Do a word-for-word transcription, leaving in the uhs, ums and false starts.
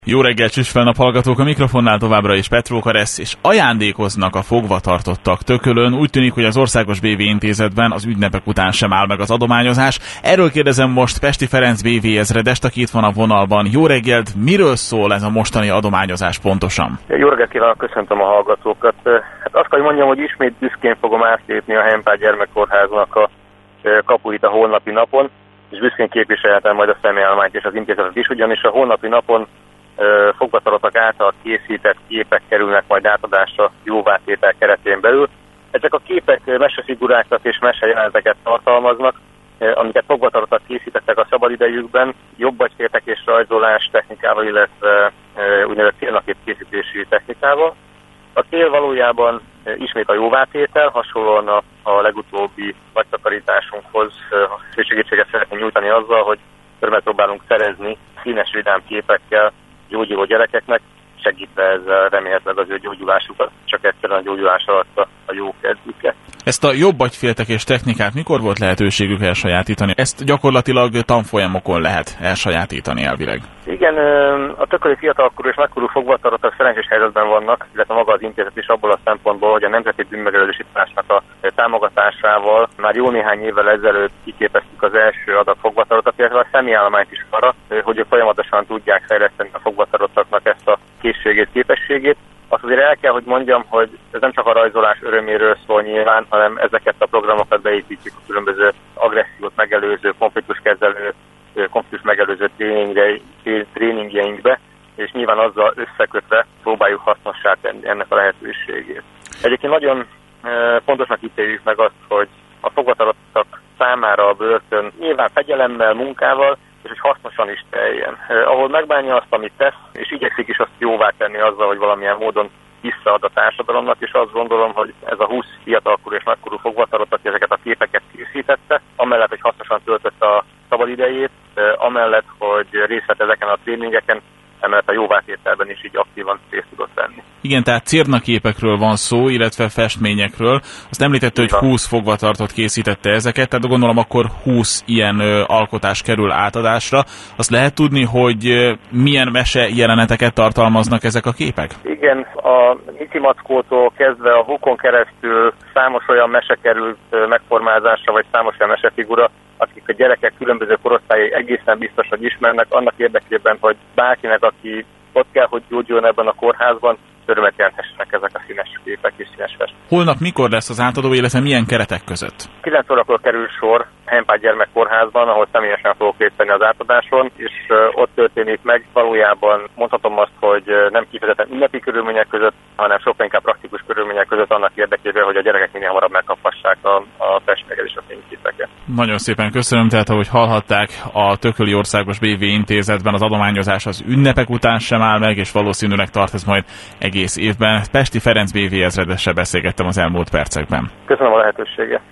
Jó reggel, Csüspelnap hallgatók, a mikrofonnál továbbra is Petróka lesz, és ajándékoznak a fogvatartottak Tökölön. Úgy tűnik, hogy az Országos bé vé Intézetben az ünnepek után sem áll meg az adományozás. Erről kérdezem most Pesti Ferenc bé vé ezredest, aki itt van a vonalban. Jó reggelt, miről szól ez a mostani adományozás pontosan? Jó reggelt kívánok, köszöntöm a hallgatókat. Hát azt kell, hogy mondjam, hogy ismét büszkén fogom átlépni a Henpál Gyermekkórháznak a kapuit a holnapi napon, és büszkén képviselhetem majd a személyállományt és az intézetet is, ugyanis a holnapi napon fogvatartottak által készített képek kerülnek majd átadásra jóvátétel keretén belül. Ezek a képek mesefigurákat és mesejeleneteket tartalmaznak, amiket fogvatartottak készítettek a szabadidejükben, jobbagyféltekés rajzolás technikával, illetve úgynevezett célnakép készítési technikával. A cél valójában ismét a jóvátétel, hasonlóan a, a legutóbbi vagytakarításunkhoz segítséget szeretnénk nyújtani azzal, hogy örömet próbálunk szerezni színes vidám képekkel gyógyuló gyerekeknek, segítve ezzel remélhetőleg az ő gyógyulásukat, csak egyszerűen a gyógyulás alatt a, a jó kedvüket. Ezt a jobbagyféltekés technikát mikor volt lehetőségük elsajátítani? Ezt gyakorlatilag tanfolyamokon lehet elsajátítani elvileg. Igen, a tököli fiatalkorú és nagykorú fogvatartottak szerencsés helyzetben vannak, illetve maga az intézet is abból a szempontból, hogy a Nemzeti Bűnmegelőzési Tanácsnak a támogatásával már jó néhány évvel ezelőtt kiképeztük az első adag fogvatartottat, illetve a személyállományt is arra, hogy ők folyamatosan tudják fejleszteni a fogvatartottaknak ezt a készségét, képességét. Azt azért el kell, hogy mondjam, hogy ez nem csak a rajzolás öröméről szól nyilván, hanem ezeket a programokat beépítjük a különböző agressziót megelőző, konfliktuskezelő, konfliktus megelőző tréningjeinkbe, és nyilván azzal összekötve próbáljuk hasznossá tenni ennek a lehetőségét. Egyébként nagyon fontosnak ítéljük meg azt, hogy a fogvatartottak számára a börtön nyilván fegyelemmel, munkával, és hogy hasznosan is teljen. Ahol megbánja azt, amit tesz, és igyekszik is azt jóvá tenni azzal, hogy valamilyen módon visszaad a társadalomnak, és azt gondolom, hogy ez a húsz fiatalkorú és nagykorú fogvatartott, aki ezeket a képeket készítette, amellett, hogy hasznosan töltötte a szabadidejét, amellett, hogy részt vett ezeken a tréningeken, emellett a jóvátételben is így aktívan részt tudott venni. Igen, tehát cérnaképekről van szó, illetve festményekről. Azt említette, hogy húsz fogvatartott készítette ezeket, tehát gondolom akkor húsz ilyen ö, alkotás kerül átadásra. Azt lehet tudni, hogy ö, milyen mese jeleneteket tartalmaznak ezek a képek? Igen, a Mici Mackótól kezdve a Hukon keresztül számos olyan mese került ö, megformázásra, vagy számos olyan mesefigura, akik a gyerekek különböző korosztályai egészen biztos, hogy ismernek, annak érdekében, hogy bárkinek, aki ott kell, hogy gyógyuljon ebben a kórházban, örömet jelenthessenek ezek a színes képek és színes festmények. Holnap mikor lesz az átadó, illetve milyen keretek között? kilenc órakor kerül sor Henpál Gyermekkórházban, ahol személyesen fogok részt venni az átadáson, és ott történik meg. Valójában mondhatom azt, hogy nem kifejezetten ünnepi körülmények között, hanem sokkal inkább praktikus körülmények között annak érdekében, hogy a gyerekek minél hamarabb megkaphassák a, a festményeket és a fényképeket. Nagyon szépen köszönöm, tehát ahogy hallhatták, a Tököli Országos bé vé Intézetben az adományozás az ünnepek után sem áll meg, és valószínűleg tart ez majd egész évben. Pesti Ferenc bé vé ezredessel beszélgettem az elmúlt percekben. Köszönöm a lehetőséget.